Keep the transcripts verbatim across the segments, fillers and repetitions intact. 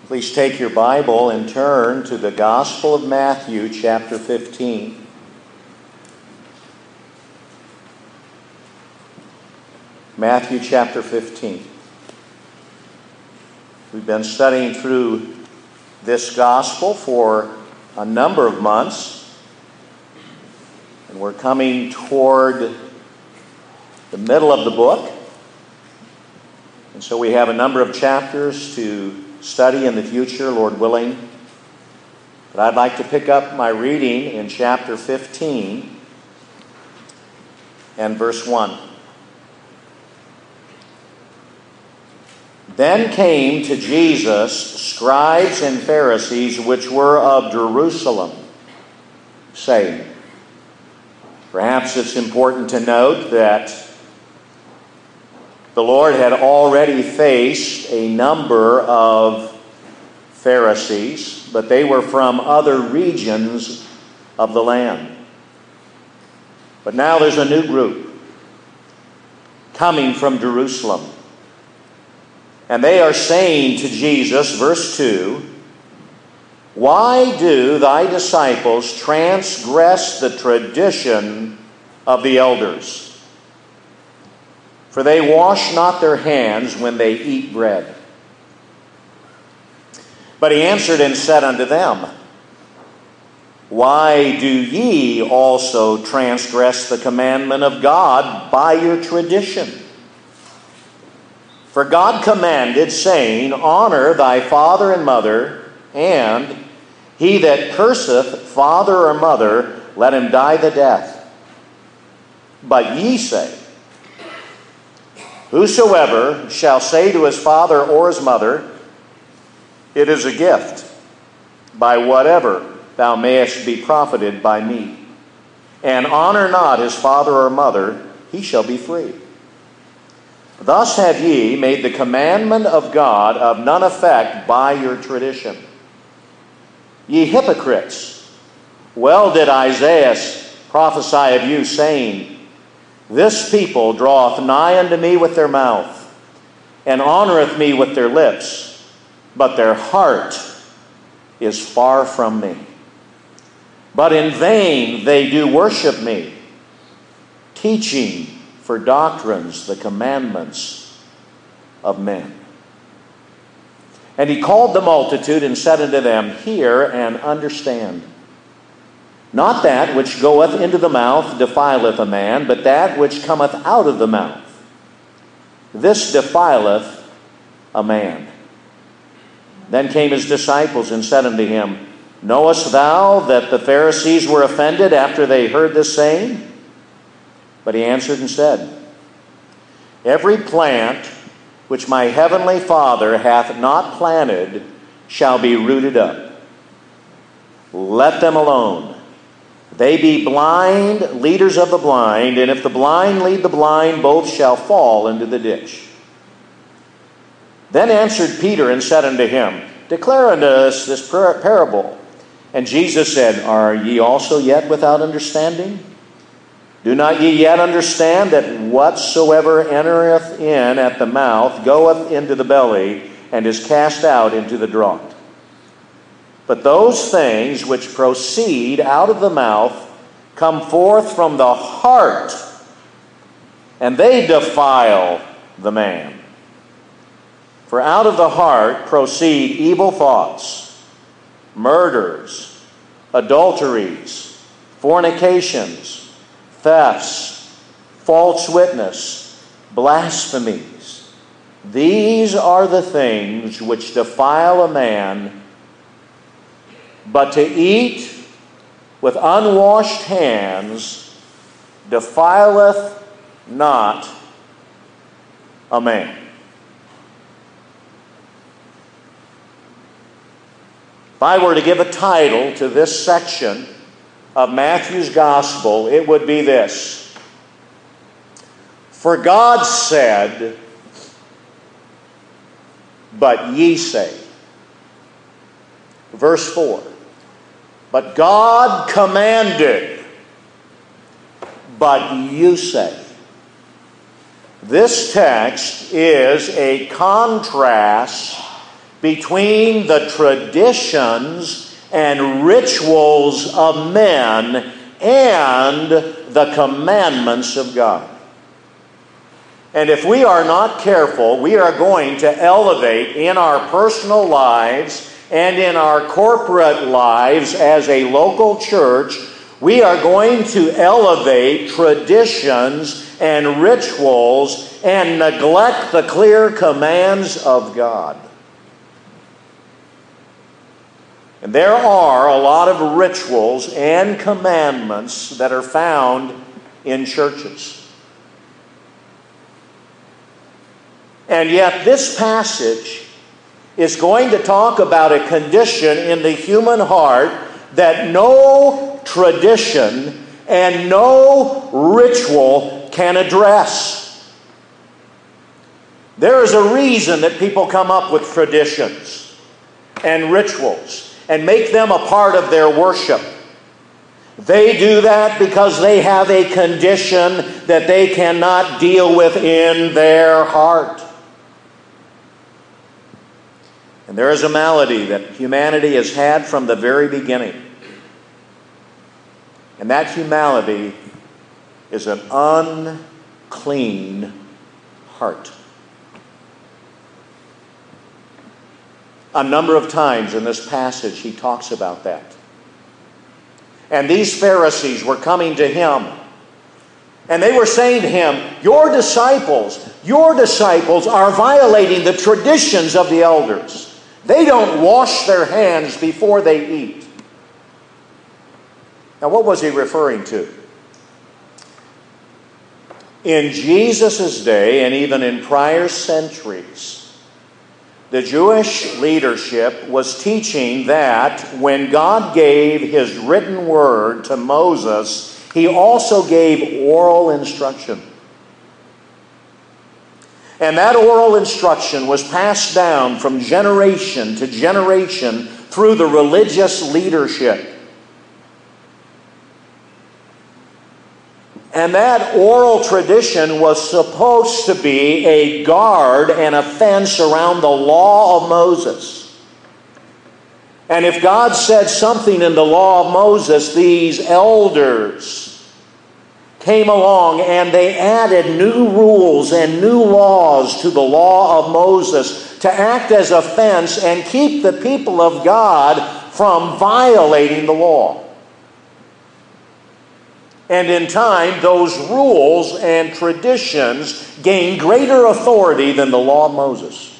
Please take your Bible and turn to the Gospel of Matthew, chapter fifteen. Matthew chapter fifteen. We've been studying through this Gospel for a number of months, and we're coming toward the middle of the book. And so we have a number of chapters to study in the future, Lord willing. But I'd like to pick up my reading in chapter fifteen and verse one. Then came to Jesus scribes and Pharisees which were of Jerusalem, saying, perhaps it's important to note that the Lord had already faced a number of Pharisees, but they were from other regions of the land. But now there's a new group coming from Jerusalem. And they are saying to Jesus, verse two, why do thy disciples transgress the tradition of the elders? For they wash not their hands when they eat bread. But he answered and said unto them, why do ye also transgress the commandment of God by your tradition? For God commanded, saying, honor thy father and mother, and he that curseth father or mother, let him die the death. But ye say, whosoever shall say to his father or his mother, it is a gift, by whatever thou mayest be profited by me, and honor not his father or mother, he shall be free. Thus have ye made the commandment of God of none effect by your tradition. Ye hypocrites, well did Isaiah prophesy of you, saying, this people draweth nigh unto me with their mouth, and honoreth me with their lips, but their heart is far from me. But in vain they do worship me, teaching for doctrines the commandments of men. And he called the multitude and said unto them, hear and understand. Not that which goeth into the mouth defileth a man, but that which cometh out of the mouth, this defileth a man. Then came his disciples and said unto him, knowest thou that the Pharisees were offended after they heard this saying? But he answered and said, every plant which my heavenly Father hath not planted shall be rooted up. Let them alone. They be blind, leaders of the blind, and if the blind lead the blind, both shall fall into the ditch. Then answered Peter and said unto him, declare unto us this parable. And Jesus said, are ye also yet without understanding? Do not ye yet understand that whatsoever entereth in at the mouth goeth into the belly, and is cast out into the draught? But those things which proceed out of the mouth come forth from the heart, and they defile the man. For out of the heart proceed evil thoughts, murders, adulteries, fornications, thefts, false witness, blasphemies. These are the things which defile a man. But to eat with unwashed hands defileth not a man. If I were to give a title to this section of Matthew's Gospel, it would be this: For God said, but ye say. Verse four. But God commanded, but you say. This text is a contrast between the traditions and rituals of men and the commandments of God. And if we are not careful, we are going to elevate in our personal lives and in our corporate lives as a local church, we are going to elevate traditions and rituals and neglect the clear commands of God. And there are a lot of rituals and commandments that are found in churches. And yet this passage is going to talk about a condition in the human heart that no tradition and no ritual can address. There is a reason that people come up with traditions and rituals and make them a part of their worship. They do that because they have a condition that they cannot deal with in their heart. And there is a malady that humanity has had from the very beginning. And that malady is an unclean heart. A number of times in this passage he talks about that. And these Pharisees were coming to him. And they were saying to him, your disciples, your disciples are violating the traditions of the elders. They don't wash their hands before they eat. Now, what was he referring to? In Jesus' day, and even in prior centuries, the Jewish leadership was teaching that when God gave His written word to Moses, He also gave oral instruction. And that oral instruction was passed down from generation to generation through the religious leadership. And that oral tradition was supposed to be a guard and a fence around the law of Moses. And if God said something in the law of Moses, these elders came along and they added new rules and new laws to the law of Moses to act as a fence and keep the people of God from violating the law. And in time, those rules and traditions gained greater authority than the law of Moses.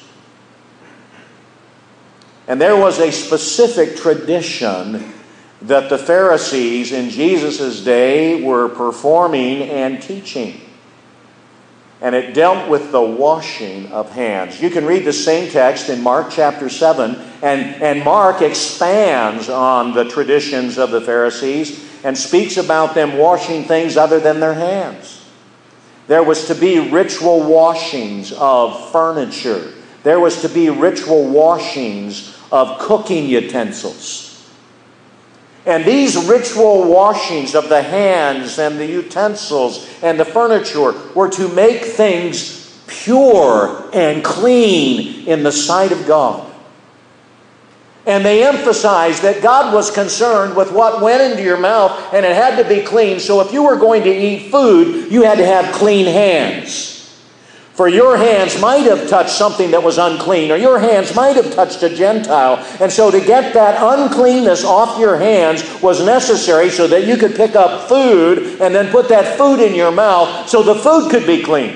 And there was a specific tradition that the Pharisees in Jesus' day were performing and teaching. And it dealt with the washing of hands. You can read the same text in Mark chapter seven, and, and Mark expands on the traditions of the Pharisees and speaks about them washing things other than their hands. There was to be ritual washings of furniture. There was to be ritual washings of cooking utensils. And these ritual washings of the hands and the utensils and the furniture were to make things pure and clean in the sight of God. And they emphasized that God was concerned with what went into your mouth, and it had to be clean. So if you were going to eat food, you had to have clean hands. For your hands might have touched something that was unclean, or your hands might have touched a Gentile. And so to get that uncleanness off your hands was necessary so that you could pick up food and then put that food in your mouth so the food could be clean.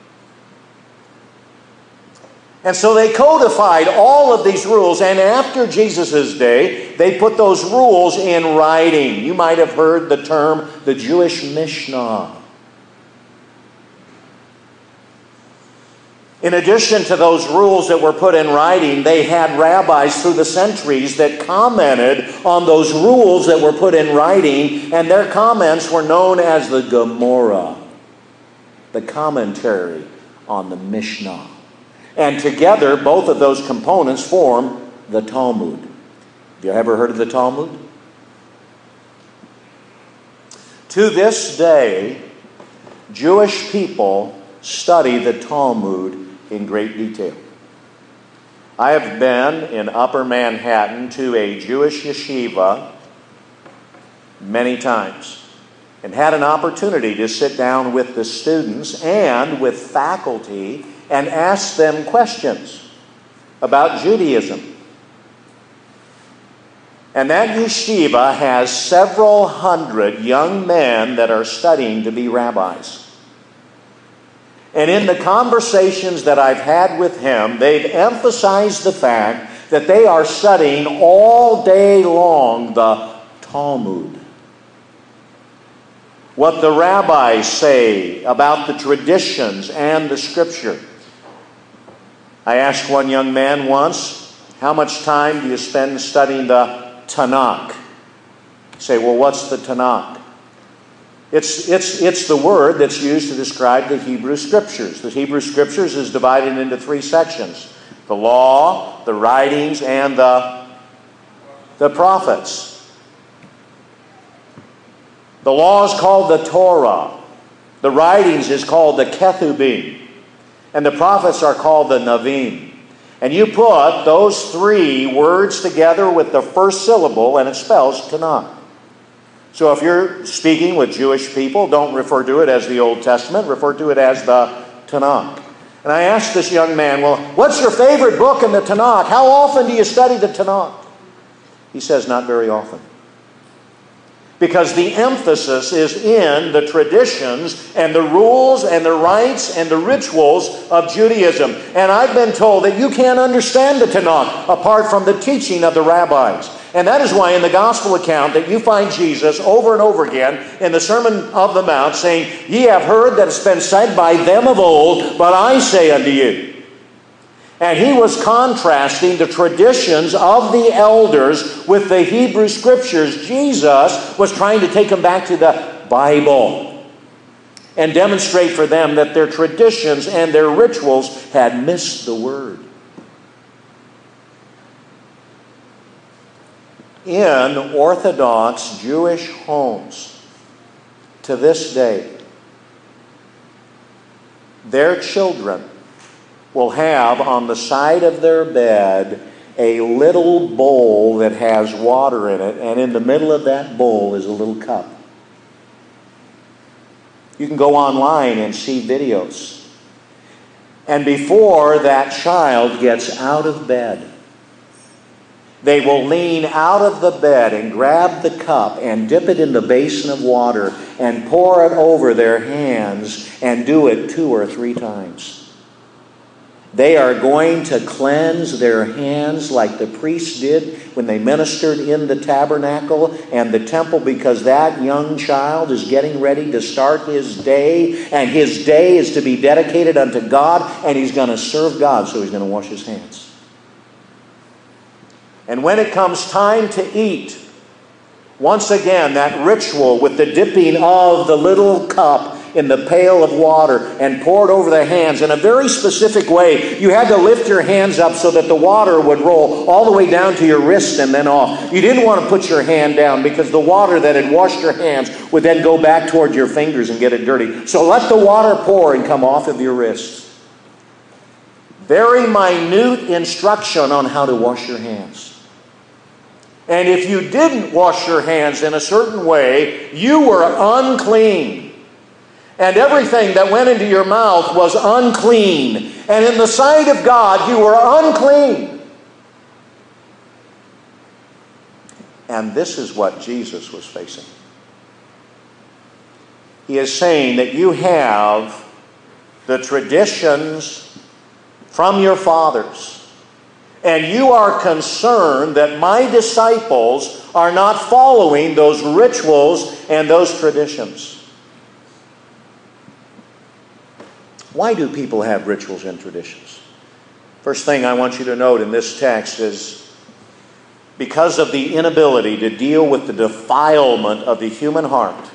And so they codified all of these rules, and after Jesus' day, they put those rules in writing. You might have heard the term the Jewish Mishnah. In addition to those rules that were put in writing, they had rabbis through the centuries that commented on those rules that were put in writing, and their comments were known as the Gemara, the commentary on the Mishnah. And together, both of those components form the Talmud. Have you ever heard of the Talmud? To this day, Jewish people study the Talmud in great detail. I have been in Upper Manhattan to a Jewish yeshiva many times and had an opportunity to sit down with the students and with faculty and ask them questions about Judaism. And that yeshiva has several hundred young men that are studying to be rabbis. And in the conversations that I've had with him, they've emphasized the fact that they are studying all day long the Talmud. What the rabbis say about the traditions and the Scripture. I asked one young man once, how much time do you spend studying the Tanakh? You say, well, what's the Tanakh? It's, it's, it's the word that's used to describe the Hebrew Scriptures. The Hebrew Scriptures is divided into three sections. The law, the writings, and the, the prophets. The law is called the Torah. The writings is called the Ketubim. And the prophets are called the Navim. And you put those three words together with the first syllable and it spells Tanakh. So if you're speaking with Jewish people, don't refer to it as the Old Testament. Refer to it as the Tanakh. And I asked this young man, well, what's your favorite book in the Tanakh? How often do you study the Tanakh? He says, not very often. Because the emphasis is in the traditions and the rules and the rites and the rituals of Judaism. And I've been told that you can't understand the Tanakh apart from the teaching of the rabbis. And that is why in the gospel account that you find Jesus over and over again in the Sermon of the Mount saying, ye have heard that it's been said by them of old, but I say unto you. And he was contrasting the traditions of the elders with the Hebrew Scriptures. Jesus was trying to take them back to the Bible and demonstrate for them that their traditions and their rituals had missed the Word. In Orthodox Jewish homes, to this day, their children will have on the side of their bed a little bowl that has water in it, and in the middle of that bowl is a little cup. You can go online and see videos. And before that child gets out of bed, they will lean out of the bed and grab the cup and dip it in the basin of water and pour it over their hands and do it two or three times. They are going to cleanse their hands like the priests did when they ministered in the tabernacle and the temple, because that young child is getting ready to start his day, and his day is to be dedicated unto God, and he's going to serve God, so he's going to wash his hands. And when it comes time to eat, once again, that ritual with the dipping of the little cup in the pail of water and poured over the hands in a very specific way. You had to lift your hands up so that the water would roll all the way down to your wrist and then off. You didn't want to put your hand down because the water that had washed your hands would then go back toward your fingers and get it dirty. So let the water pour and come off of your wrists. Very minute instruction on how to wash your hands. And if you didn't wash your hands in a certain way, you were unclean. And everything that went into your mouth was unclean. And in the sight of God, you were unclean. And this is what Jesus was facing. He is saying that you have the traditions from your fathers. And you are concerned that my disciples are not following those rituals and those traditions. Why do people have rituals and traditions? First thing I want you to note in this text is because of the inability to deal with the defilement of the human heart,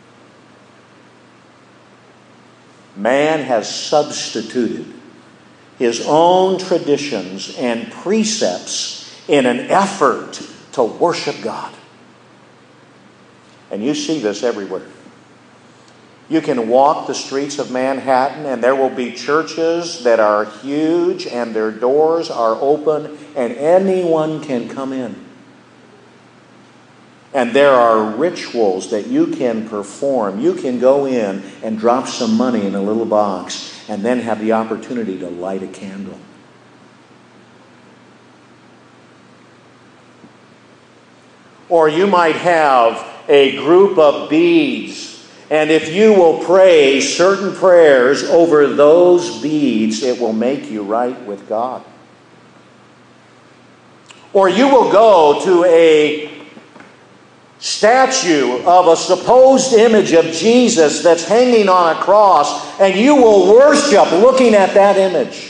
man has substituted his own traditions and precepts in an effort to worship God. And you see this everywhere. You can walk the streets of Manhattan and there will be churches that are huge and their doors are open and anyone can come in. And there are rituals that you can perform. You can go in and drop some money in a little box and then have the opportunity to light a candle. Or you might have a group of beads, and if you will pray certain prayers over those beads, it will make you right with God. Or you will go to a statue of a supposed image of Jesus that's hanging on a cross, and you will worship looking at that image.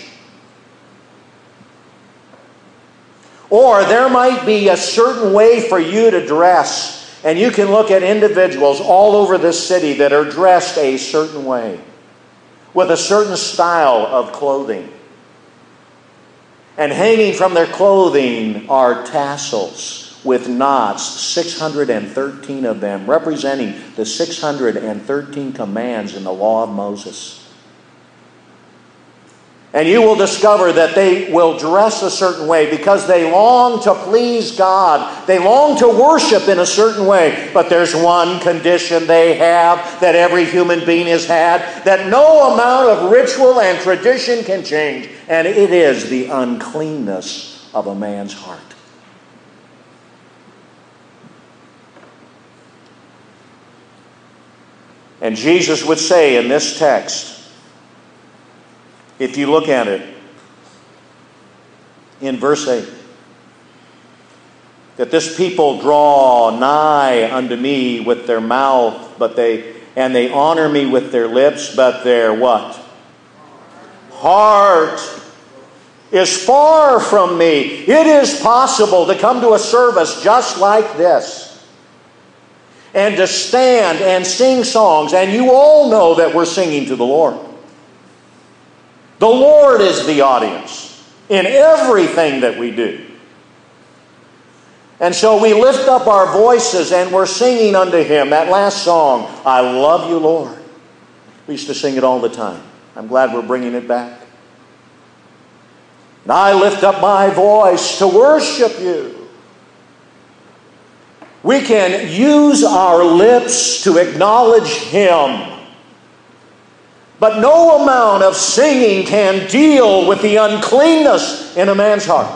Or there might be a certain way for you to dress, and you can look at individuals all over this city that are dressed a certain way, with a certain style of clothing. And hanging from their clothing are tassels with knots, six hundred thirteen of them, representing the six hundred thirteen commands in the law of Moses. And you will discover that they will dress a certain way because they long to please God. They long to worship in a certain way. But there's one condition they have that every human being has had, that no amount of ritual and tradition can change. And it is the uncleanness of a man's heart. And Jesus would say in this text, if you look at it, in verse eight, that this people draw nigh unto me with their mouth, but they and they honor me with their lips, but their what? Heart is far from me. It is possible to come to a service just like this and to stand and sing songs, and you all know that we're singing to the Lord. The Lord is the audience in everything that we do. And so we lift up our voices and we're singing unto Him. That last song, I love you, Lord. We used to sing it all the time. I'm glad we're bringing it back. And I lift up my voice to worship you. We can use our lips to acknowledge Him. But no amount of singing can deal with the uncleanness in a man's heart.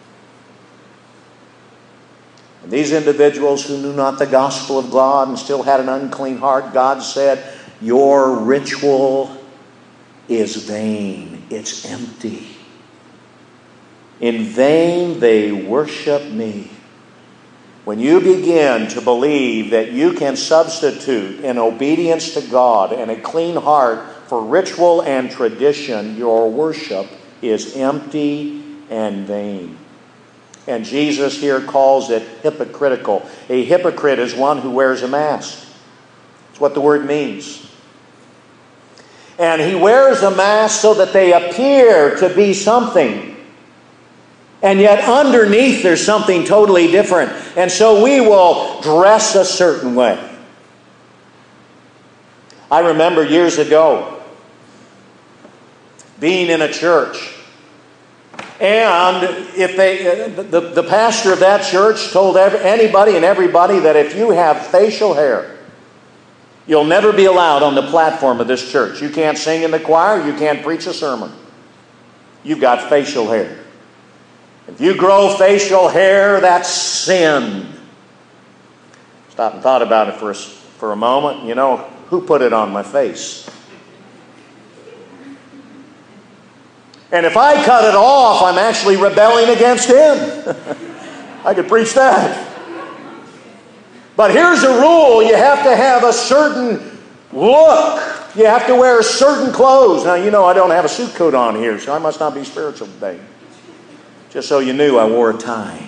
And these individuals who knew not the gospel of God and still had an unclean heart, God said, your ritual is vain. It's empty. In vain they worship me. When you begin to believe that you can substitute in obedience to God and a clean heart for ritual and tradition, your worship is empty and vain. And Jesus here calls it hypocritical. A hypocrite is one who wears a mask. That's what the word means. And he wears a mask so that they appear to be something. And yet underneath there's something totally different. And so we will dress a certain way. I remember years ago being in a church, and if they, the, the pastor of that church told every, anybody and everybody that if you have facial hair, you'll never be allowed on the platform of this church. You can't sing in the choir, you can't preach a sermon. You've got facial hair. If you grow facial hair, that's sin. Stopped and thought about it for a, for a moment. You know, who put it on my face? And if I cut it off, I'm actually rebelling against Him. I could preach that. But here's a rule. You have to have a certain look. You have to wear certain clothes. Now, you know I don't have a suit coat on here, so I must not be spiritual today. Just so you knew, I wore a tie.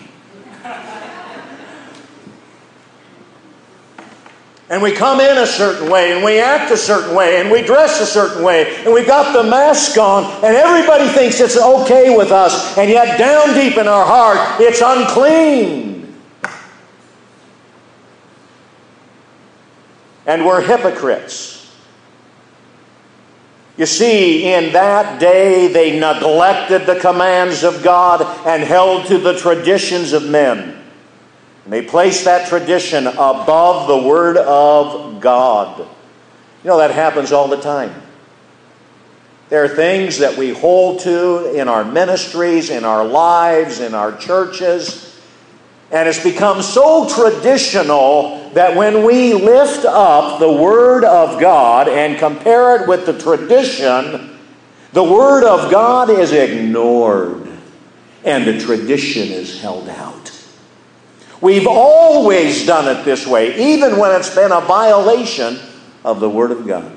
And we come in a certain way, and we act a certain way, and we dress a certain way, and we've got the mask on, and everybody thinks it's okay with us, and yet down deep in our heart, it's unclean. And we're hypocrites. You see, in that day they neglected the commands of God and held to the traditions of men. And they placed that tradition above the Word of God. You know, that happens all the time. There are things that we hold to in our ministries, in our lives, in our churches, and it's become so traditional that when we lift up the Word of God and compare it with the tradition, the Word of God is ignored and the tradition is held out. We've always done it this way, even when it's been a violation of the Word of God.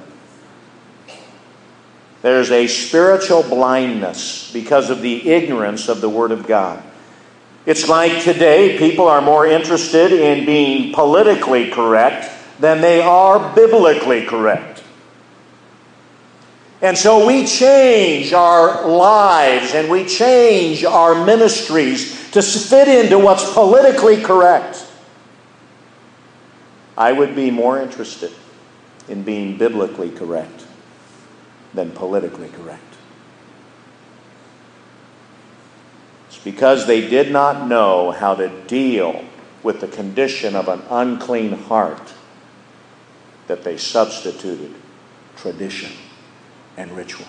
There's a spiritual blindness because of the ignorance of the Word of God. It's like today, people are more interested in being politically correct than they are biblically correct. And so we change our lives and we change our ministries to fit into what's politically correct. I would be more interested in being biblically correct than politically correct. Because they did not know how to deal with the condition of an unclean heart that they substituted tradition and ritual.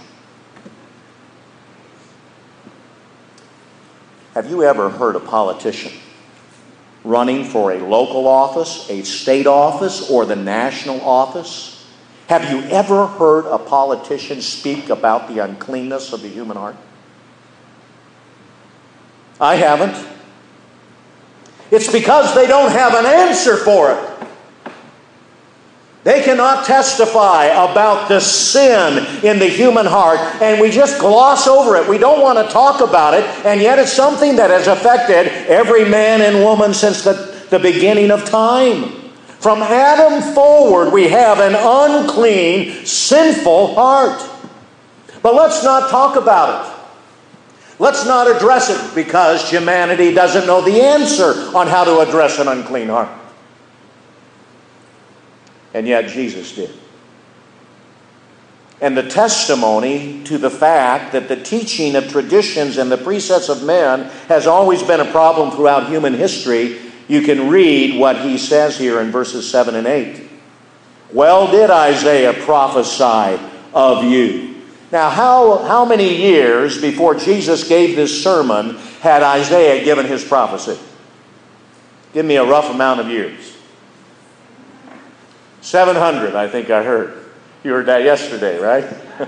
Have you ever heard a politician running for a local office, a state office, or the national office? Have you ever heard a politician speak about the uncleanness of the human heart? I haven't. It's because they don't have an answer for it. They cannot testify about the sin in the human heart, and we just gloss over it. We don't want to talk about it, and yet it's something that has affected every man and woman since the, the beginning of time. From Adam forward, we have an unclean, sinful heart. But let's not talk about it. Let's not address it because humanity doesn't know the answer on how to address an unclean heart. And yet Jesus did. And the testimony to the fact that the teaching of traditions and the precepts of men has always been a problem throughout human history, you can read what he says here in verses seven and eight. Well did Isaiah prophesy of you. Now, how, how many years before Jesus gave this sermon had Isaiah given his prophecy? Give me a rough amount of years. seven hundred, I think I heard. You heard that yesterday, right?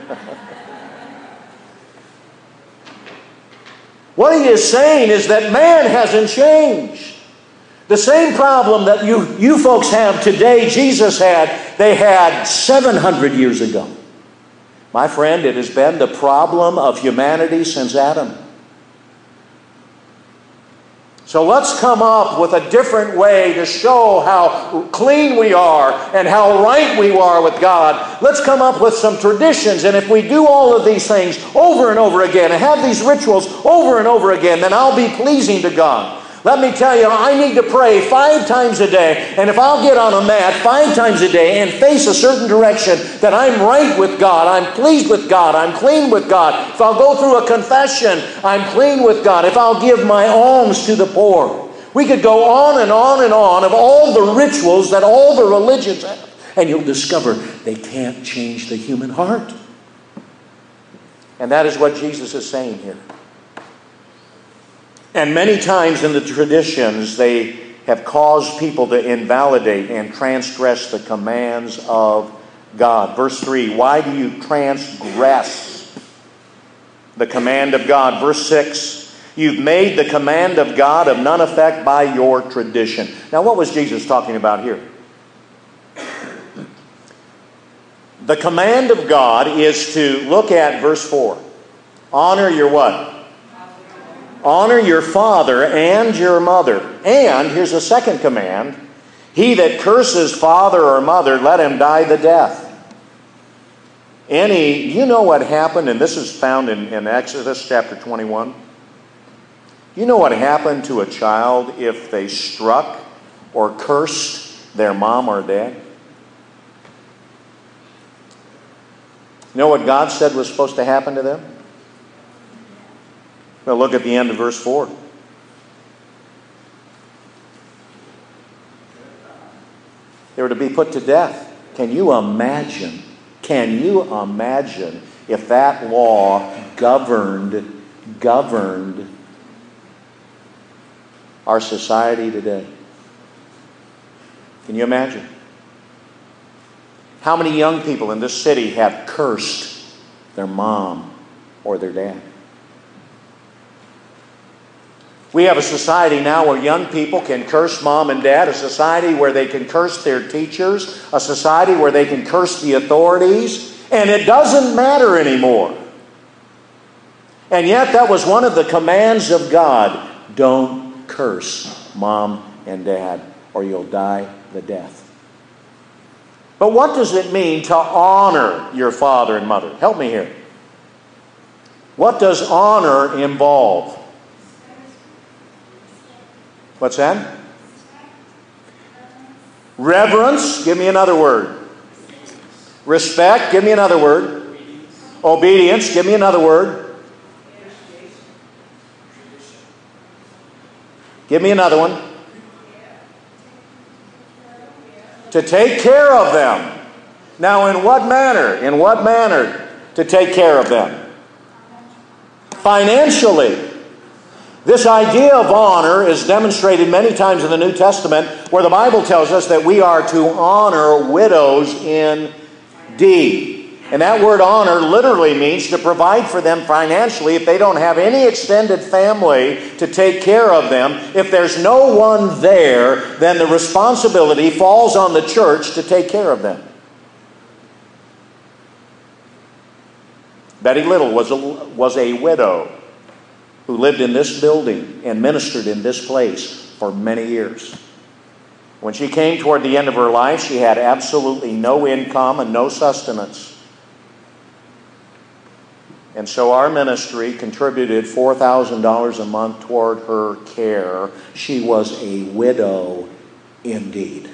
What he is saying is that man hasn't changed. The same problem that you, you folks have today, Jesus had, they had seven hundred years ago. My friend, it has been the problem of humanity since Adam. So let's come up with a different way to show how clean we are and how right we are with God. Let's come up with some traditions, and if we do all of these things over and over again and have these rituals over and over again, then I'll be pleasing to God. Let me tell you, I need to pray five times a day, and if I'll get on a mat five times a day and face a certain direction, that I'm right with God, I'm pleased with God, I'm clean with God. If I'll go through a confession, I'm clean with God. If I'll give my alms to the poor. We could go on and on and on of all the rituals that all the religions have, and you'll discover they can't change the human heart. And that is what Jesus is saying here. And many times in the traditions, they have caused people to invalidate and transgress the commands of God. Verse three, why do you transgress the command of God? Verse six, you've made the command of God of none effect by your tradition. Now, what was Jesus talking about here? The command of God is to look at verse four. Honor your what? Honor your father and your mother. And here's a second command. He that curses father or mother, let him die the death. Any, you know what happened, and this is found in, in Exodus chapter twenty-one. You know what happened to a child if they struck or cursed their mom or dad? You know what God said was supposed to happen to them? Now look at the end of verse four. They were to be put to death. Can you imagine? Can you imagine if that law governed, governed our society today? Can you imagine? How many young people in this city have cursed their mom or their dad? We have a society now where young people can curse mom and dad, a society where they can curse their teachers, a society where they can curse the authorities, and it doesn't matter anymore. And yet that was one of the commands of God. Don't curse mom and dad, or you'll die the death. But what does it mean to honor your father and mother? Help me here. What does honor involve? What's that? Reverence. Give me another word. Respect. Give me another word. Obedience. Give me another word. Give me another one. To take care of them. Now, in what manner? In what manner to take care of them? Financially. This idea of honor is demonstrated many times in the New Testament, where the Bible tells us that we are to honor widows indeed. And that word honor literally means to provide for them financially if they don't have any extended family to take care of them. If there's no one there, then the responsibility falls on the church to take care of them. Betty Little was a, was a widow who lived in this building and ministered in this place for many years. When she came toward the end of her life, she had absolutely no income and no sustenance. And so our ministry contributed four thousand dollars a month toward her care. She was a widow indeed.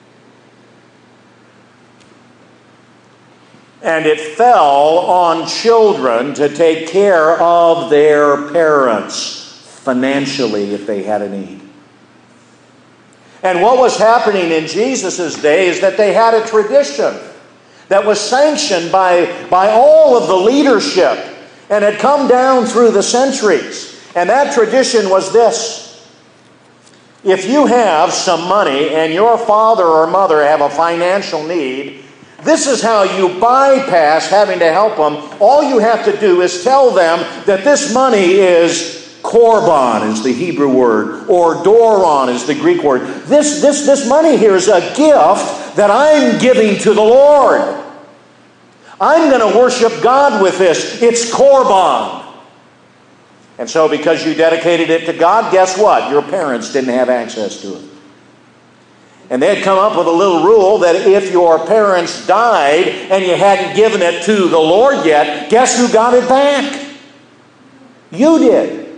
And it fell on children to take care of their parents financially if they had a need. And what was happening in Jesus' day is that they had a tradition that was sanctioned by, by all of the leadership and had come down through the centuries. And that tradition was this. If you have some money and your father or mother have a financial need, this is how you bypass having to help them. All you have to do is tell them that this money is korban, is the Hebrew word, or doron is the Greek word. This, this, this money here is a gift that I'm giving to the Lord. I'm going to worship God with this. It's korban. And so because you dedicated it to God, guess what? Your parents didn't have access to it. And they had come up with a little rule that if your parents died and you hadn't given it to the Lord yet, guess who got it back? You did.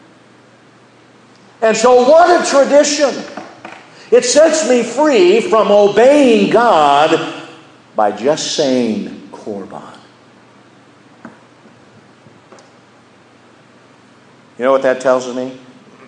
And so what a tradition. It sets me free from obeying God by just saying korban. You know what that tells me?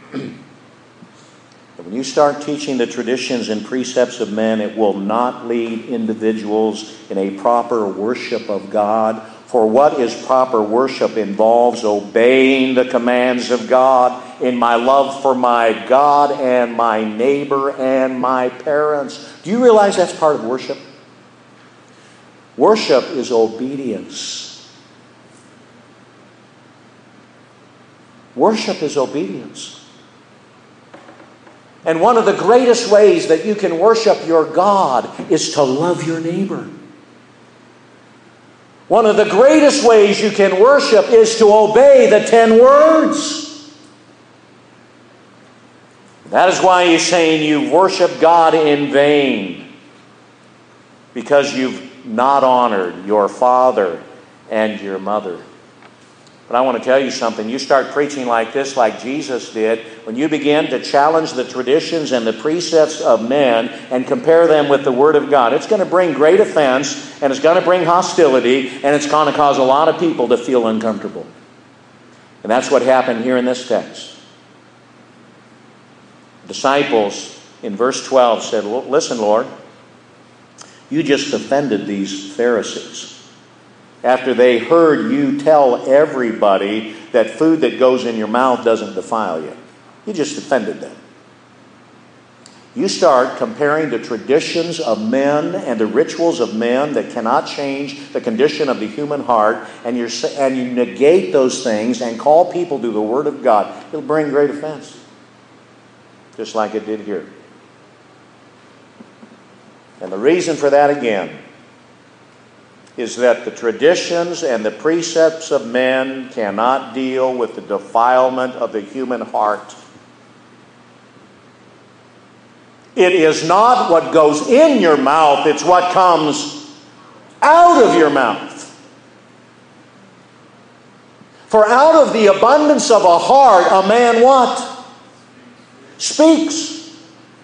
When you start teaching the traditions and precepts of men, it will not lead individuals in a proper worship of God. For what is proper worship involves obeying the commands of God in my love for my God and my neighbor and my parents. Do you realize that's part of worship? Worship is obedience. Worship is obedience. And one of the greatest ways that you can worship your God is to love your neighbor. One of the greatest ways you can worship is to obey the ten words. That is why he's saying you worship God in vain, because you've not honored your father and your mother. But I want to tell you something. You start preaching like this, like Jesus did, when you begin to challenge the traditions and the precepts of men and compare them with the Word of God, it's going to bring great offense, and it's going to bring hostility, and it's going to cause a lot of people to feel uncomfortable. And that's what happened here in this text. The disciples in verse twelve said, "Listen, Lord, you just offended these Pharisees. After they heard you tell everybody that food that goes in your mouth doesn't defile you. You just offended them. You start comparing the traditions of men and the rituals of men that cannot change the condition of the human heart, and, you're, and you negate those things and call people to the Word of God. It'll bring great offense, just like it did here. And the reason for that, again, is that the traditions and the precepts of men cannot deal with the defilement of the human heart. It is not what goes in your mouth, it's what comes out of your mouth. For out of the abundance of a heart, a man what? Speaks.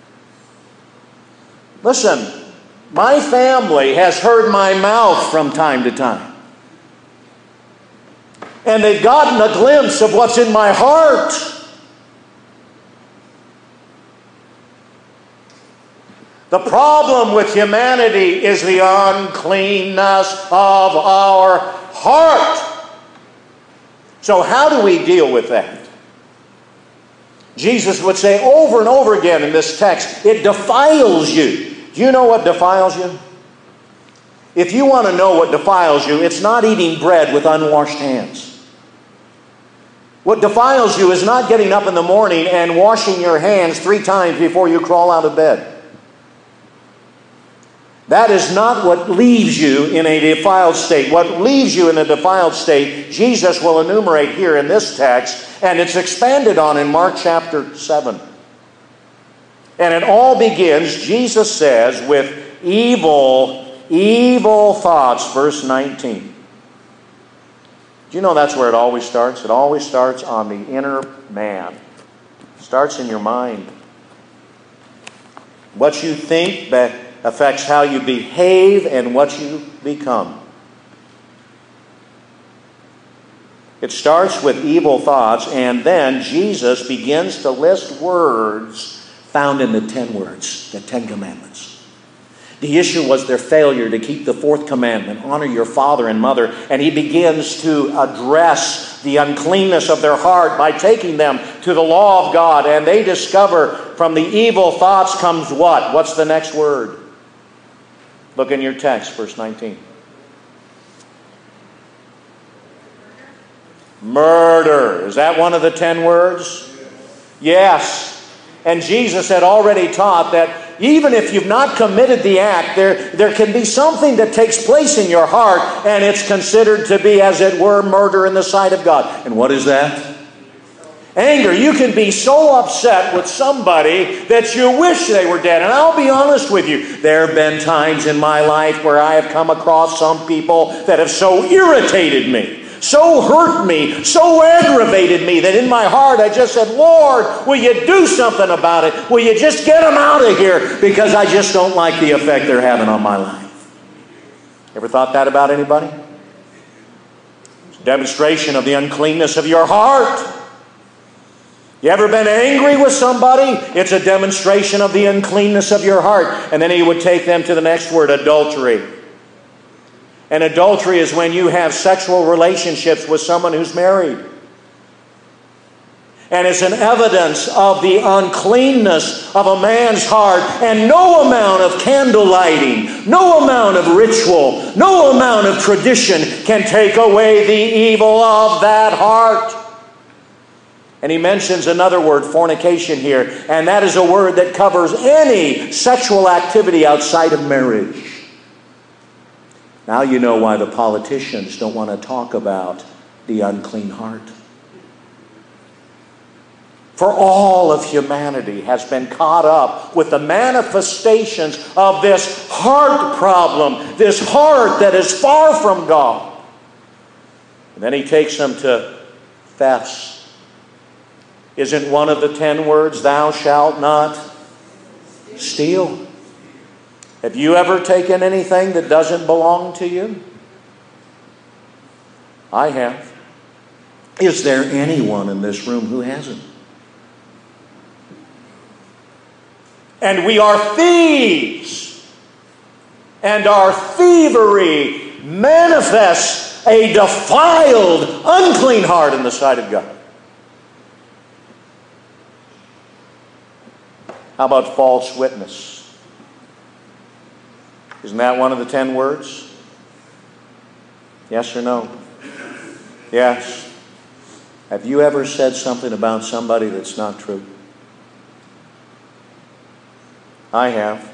Listen. My family has heard my mouth from time to time. And they've gotten a glimpse of what's in my heart. The problem with humanity is the uncleanness of our heart. So how do we deal with that? Jesus would say over and over again in this text, it defiles you. Do you know what defiles you? If you want to know what defiles you, it's not eating bread with unwashed hands. What defiles you is not getting up in the morning and washing your hands three times before you crawl out of bed. That is not what leaves you in a defiled state. What leaves you in a defiled state, Jesus will enumerate here in this text, and it's expanded on in Mark chapter seven. And it all begins, Jesus says, with evil, evil thoughts, verse nineteen. Do you know that's where it always starts? It always starts on the inner man. It starts in your mind. What you think that affects how you behave and what you become. It starts with evil thoughts, and then Jesus begins to list words found in the ten words, the Ten Commandments. The issue was their failure to keep the fourth commandment, honor your father and mother, and he begins to address the uncleanness of their heart by taking them to the law of God, and they discover from the evil thoughts comes what? What's the next word? Look in your text, verse nineteen. Murder. Is that one of the ten words? Yes. And Jesus had already taught that even if you've not committed the act, there, there can be something that takes place in your heart, and it's considered to be, as it were, murder in the sight of God. And what is that? Anger. You can be so upset with somebody that you wish they were dead. And I'll be honest with you, there have been times in my life where I have come across some people that have so irritated me, so hurt me, so aggravated me, that in my heart I just said, Lord, will you do something about it? Will you just get them out of here? Because I just don't like the effect they're having on my life. Ever thought that about anybody? It's a demonstration of the uncleanness of your heart. You ever been angry with somebody? It's a demonstration of the uncleanness of your heart. And then he would take them to the next word, adultery. And adultery is when you have sexual relationships with someone who's married. And it's an evidence of the uncleanness of a man's heart. And no amount of candle lighting, no amount of ritual, no amount of tradition can take away the evil of that heart. And he mentions another word, fornication, here. And that is a word that covers any sexual activity outside of marriage. Now you know why the politicians don't want to talk about the unclean heart. For all of humanity has been caught up with the manifestations of this heart problem, this heart that is far from God. And then he takes them to thefts. Isn't one of the ten words, thou shalt not steal? Have you ever taken anything that doesn't belong to you? I have. Is there anyone in this room who hasn't? And we are thieves. And our thievery manifests a defiled, unclean heart in the sight of God. How about false witness? Isn't that one of the ten words? Yes or no? Yes. Have you ever said something about somebody that's not true? I have.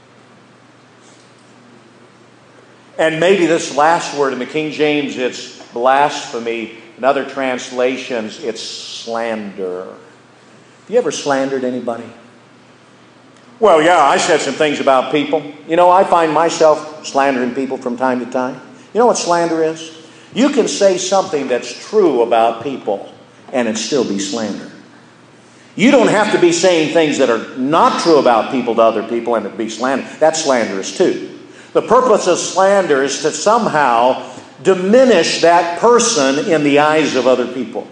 And maybe this last word in the King James, it's blasphemy. In other translations, it's slander. Have you ever slandered anybody? Well, yeah, I said some things about people. You know, I find myself slandering people from time to time. You know what slander is? You can say something that's true about people and it still be slander. You don't have to be saying things that are not true about people to other people and it be slander. That's slanderous too. The purpose of slander is to somehow diminish that person in the eyes of other people.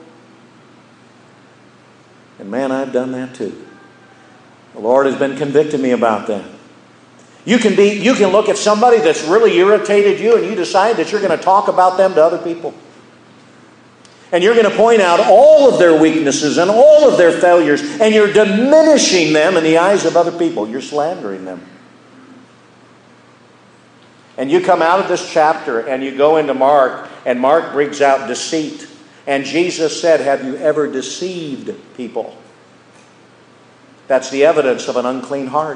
And man, I've done that too. The Lord has been convicting me about that. You can be, you can look at somebody that's really irritated you and you decide that you're going to talk about them to other people. And you're going to point out all of their weaknesses and all of their failures, and you're diminishing them in the eyes of other people. You're slandering them. And you come out of this chapter and you go into Mark, and Mark brings out deceit. And Jesus said, have you ever deceived people? That's the evidence of an unclean heart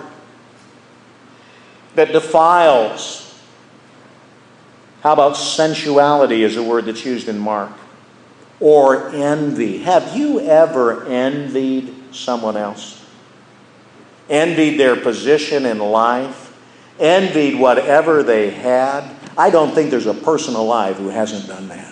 that defiles. How about sensuality is a word that's used in Mark? Or envy. Have you ever envied someone else? Envied their position in life? Envied whatever they had? I don't think there's a person alive who hasn't done that.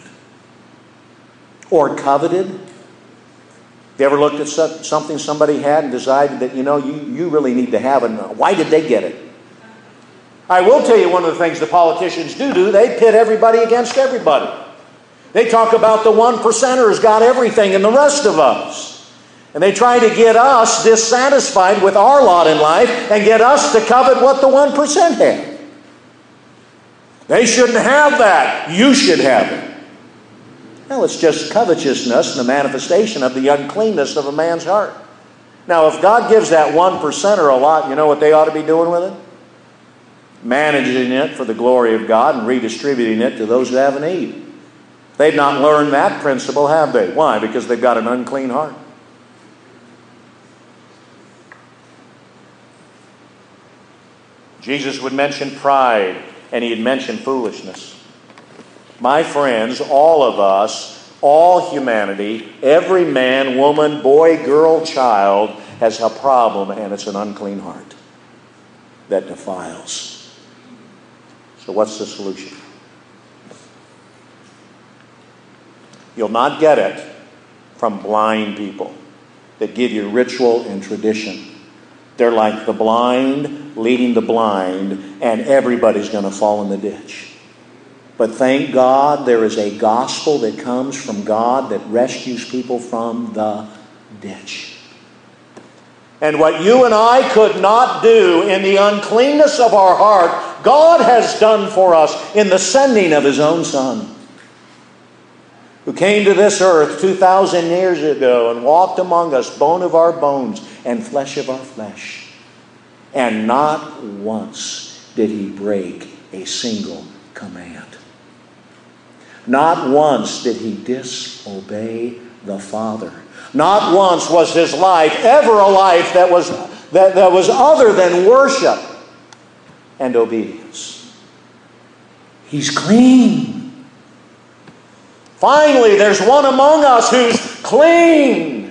Or coveted? You ever looked at something somebody had and decided that, you know, you, you really need to have it? Why did they get it? I will tell you one of the things the politicians do do. They pit everybody against everybody. They talk about the one percenters got everything and the rest of us. And they try to get us dissatisfied with our lot in life and get us to covet what the one percent have. They shouldn't have that. You should have it. Well, it's just covetousness and the manifestation of the uncleanness of a man's heart. Now, if God gives that one percenter a lot, you know what they ought to be doing with it? Managing it for the glory of God and redistributing it to those who have a need. They've not learned that principle, have they? Why? Because they've got an unclean heart. Jesus would mention pride, and he'd mention foolishness. My friends, all of us, all humanity, every man, woman, boy, girl, child has a problem, and it's an unclean heart that defiles. So what's the solution? You'll not get it from blind people that give you ritual and tradition. They're like the blind leading the blind, and everybody's going to fall in the ditch. But thank God there is a gospel that comes from God that rescues people from the ditch. And what you and I could not do in the uncleanness of our heart, God has done for us in the sending of His own Son, who came to this earth two thousand years ago and walked among us, bone of our bones and flesh of our flesh. And not once did He break a single command. Not once did He disobey the Father. Not once was His life ever a life that was, that, that was other than worship and obedience. He's clean. Finally, there's one among us who's clean.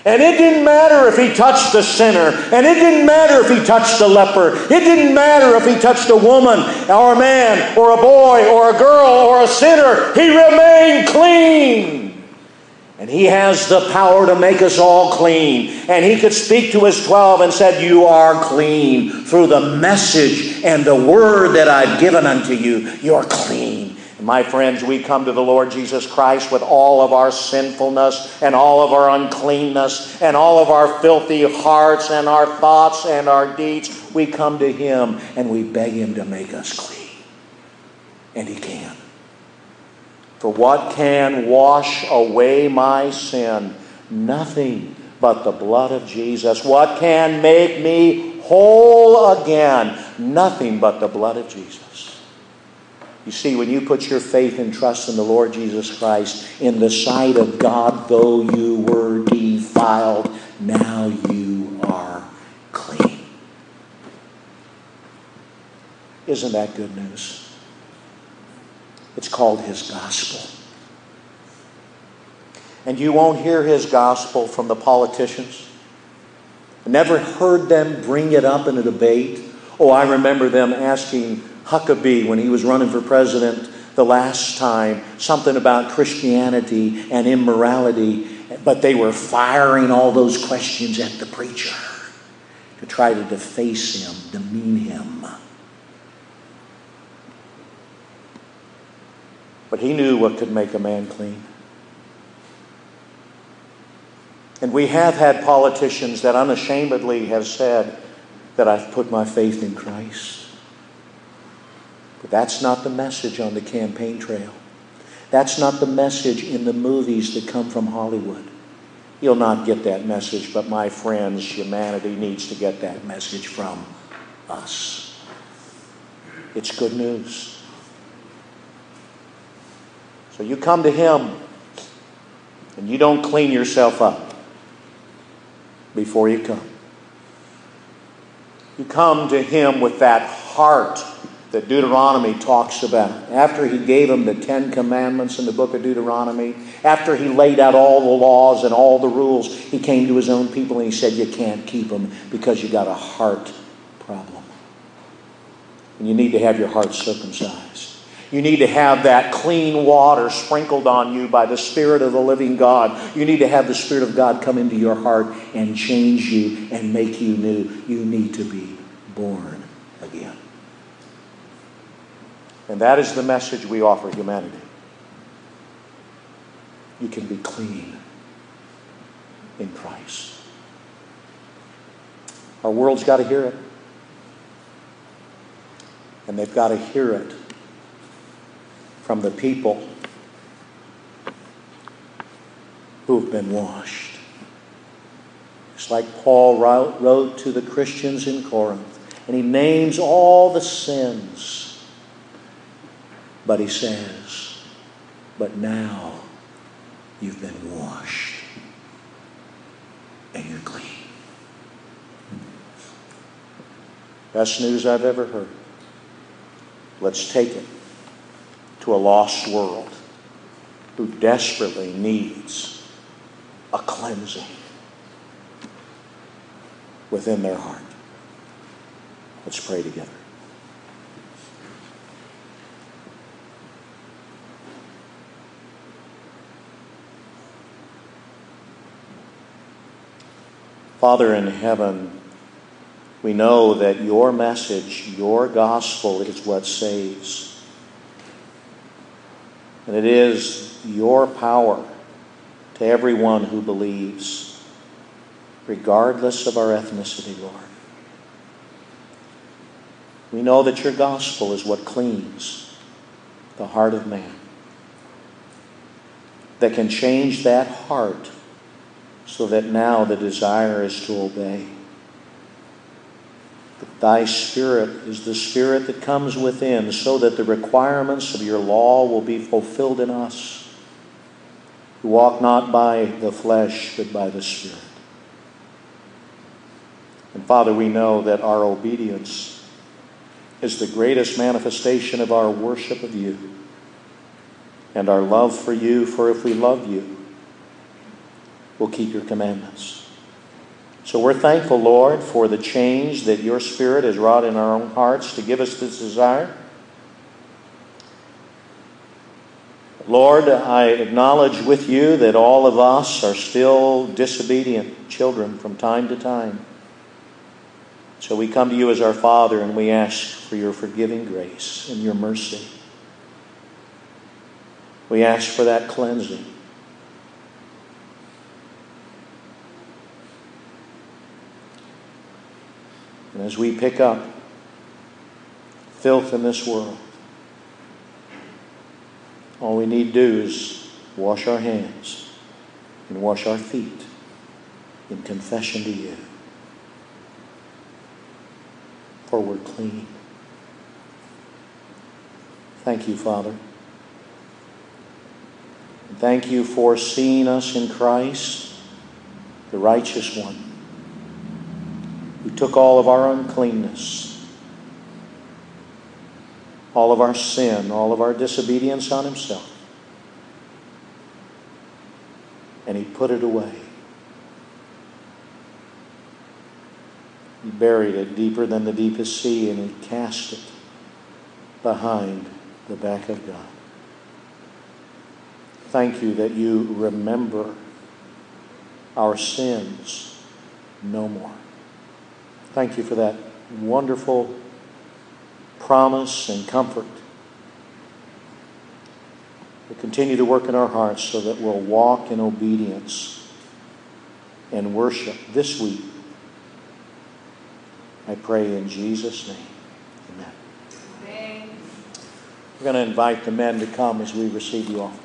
And it didn't matter if he touched the sinner. And it didn't matter if he touched the leper. It didn't matter if he touched a woman or a man or a boy or a girl or a sinner. He remained clean. And he has the power to make us all clean. And he could speak to his twelve and said, you are clean. Through the message and the word that I've given unto you, you're clean. My friends, we come to the Lord Jesus Christ with all of our sinfulness and all of our uncleanness and all of our filthy hearts and our thoughts and our deeds. We come to Him and we beg Him to make us clean. And He can. For what can wash away my sin? Nothing but the blood of Jesus. What can make me whole again? Nothing but the blood of Jesus. You see, when you put your faith and trust in the Lord Jesus Christ, in the sight of God, though you were defiled, now you are clean. Isn't that good news? It's called His gospel. And you won't hear His gospel from the politicians. I never heard them bring it up in a debate. Oh, I remember them asking Huckabee, when he was running for president the last time, something about Christianity and immorality, but they were firing all those questions at the preacher to try to deface him, demean him. But he knew what could make a man clean. And we have had politicians that unashamedly have said that I've put my faith in Christ. But that's not the message on the campaign trail. That's not the message in the movies that come from Hollywood. You'll not get that message, but my friends, humanity needs to get that message from us. It's good news. So you come to Him and you don't clean yourself up before you come. You come to Him with that heart that Deuteronomy talks about. After He gave them the Ten Commandments in the book of Deuteronomy, after He laid out all the laws and all the rules, He came to His own people and He said, you can't keep them because you got a heart problem. And you need to have your heart circumcised. You need to have that clean water sprinkled on you by the Spirit of the living God. You need to have the Spirit of God come into your heart and change you and make you new. You need to be born again. And that is the message we offer humanity. You can be clean in Christ. Our world's got to hear it. And they've got to hear it from the people who've been washed. It's like Paul wrote to the Christians in Corinth, and he names all the sins. But he says, but now you've been washed and you're clean. Best news I've ever heard. Let's take it to a lost world who desperately needs a cleansing within their heart. Let's pray together. Father in heaven, we know that your message, your gospel is what saves. And it is your power to everyone who believes, regardless of our ethnicity, Lord. We know that your gospel is what cleans the heart of man, that can change that heart so that now the desire is to obey. That thy Spirit is the Spirit that comes within so that the requirements of your law will be fulfilled in us, who walk not by the flesh but by the Spirit. And Father, we know that our obedience is the greatest manifestation of our worship of you and our love for you, for if we love you, will keep your commandments. So we're thankful, Lord, for the change that your Spirit has wrought in our own hearts to give us this desire. Lord, I acknowledge with you that all of us are still disobedient children from time to time. So we come to you as our Father and we ask for your forgiving grace and your mercy. We ask for that cleansing. And as we pick up filth in this world, all we need to do is wash our hands and wash our feet in confession to you. For we're clean. Thank you, Father. And thank you for seeing us in Christ, the righteous one, who took all of our uncleanness, all of our sin, all of our disobedience on himself, and he put it away. He buried it deeper than the deepest sea, and he cast it behind the back of God. Thank you that you remember our sins no more. Thank you for that wonderful promise and comfort. We'll continue to work in our hearts so that we'll walk in obedience and worship this week. I pray in Jesus' name. Amen. Amen. We're going to invite the men to come as we receive the offering.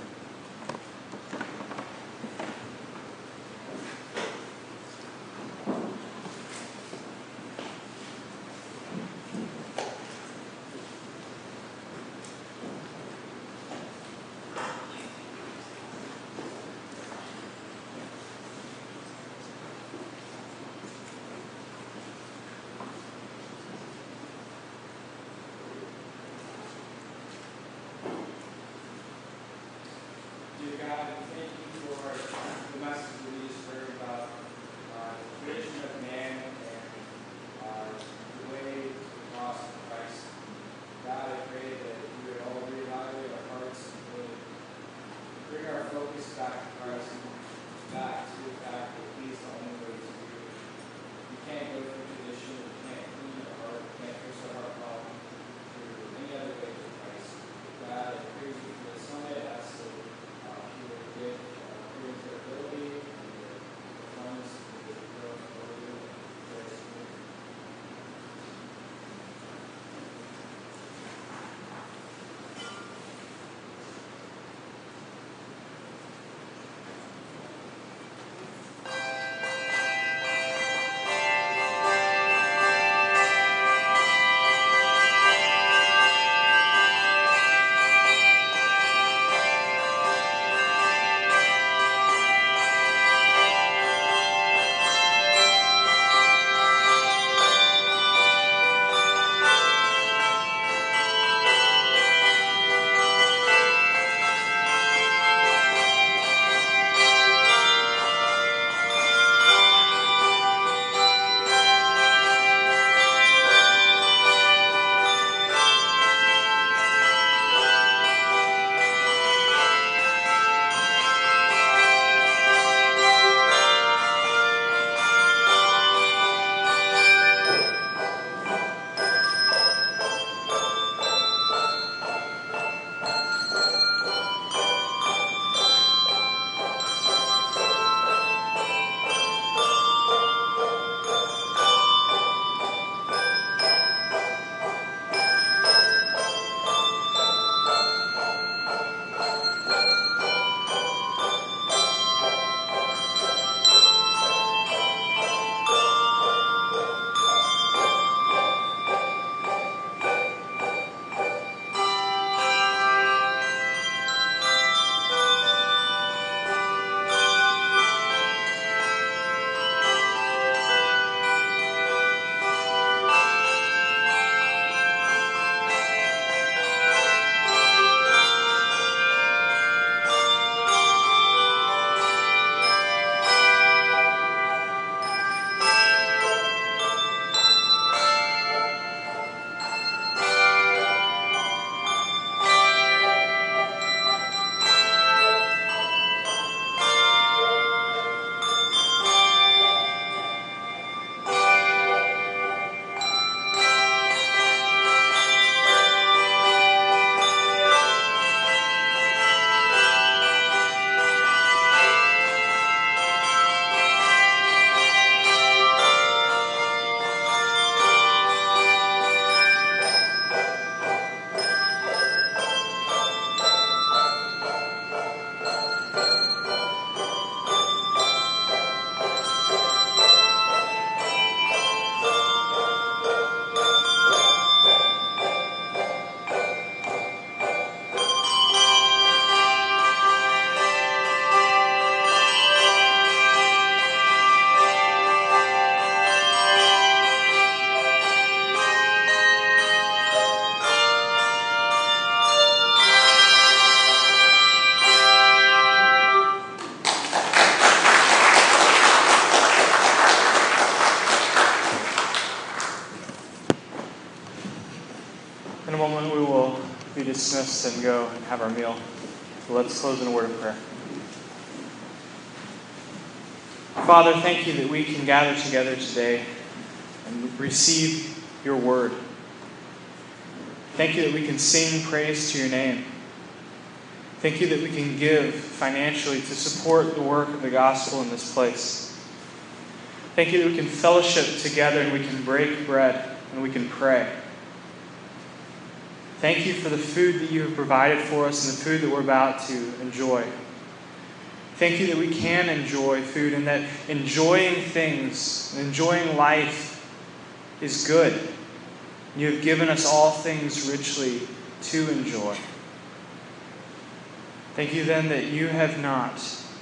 a moment we will be dismissed and go and have our meal. So let's close in a word of prayer. Father, thank you that we can gather together today and receive your word. Thank you that we can sing praise to your name. Thank you that we can give financially to support the work of the gospel in this place. Thank you that we can fellowship together and we can break bread and we can pray. Thank you for the food that you have provided for us and the food that we're about to enjoy. Thank you that we can enjoy food and that enjoying things, enjoying life is good. You have given us all things richly to enjoy. Thank you then that you have not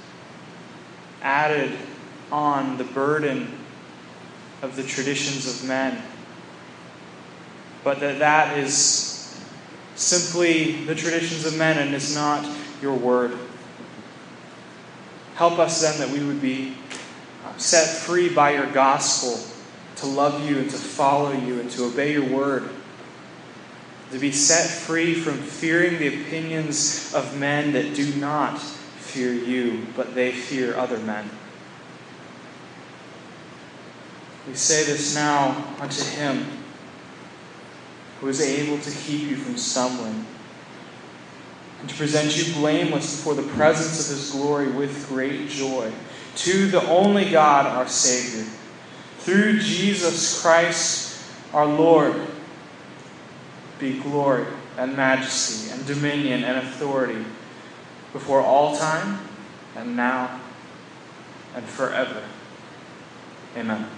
added on the burden of the traditions of men, but that that is simply the traditions of men and is not your word. Help us then that we would be set free by your gospel to love you and to follow you and to obey your word. To be set free from fearing the opinions of men that do not fear you, but they fear other men. We say this now unto him who is able to keep you from stumbling and to present you blameless before the presence of his glory with great joy. To the only God, our Savior, through Jesus Christ our Lord, be glory and majesty and dominion and authority before all time and now and forever. Amen.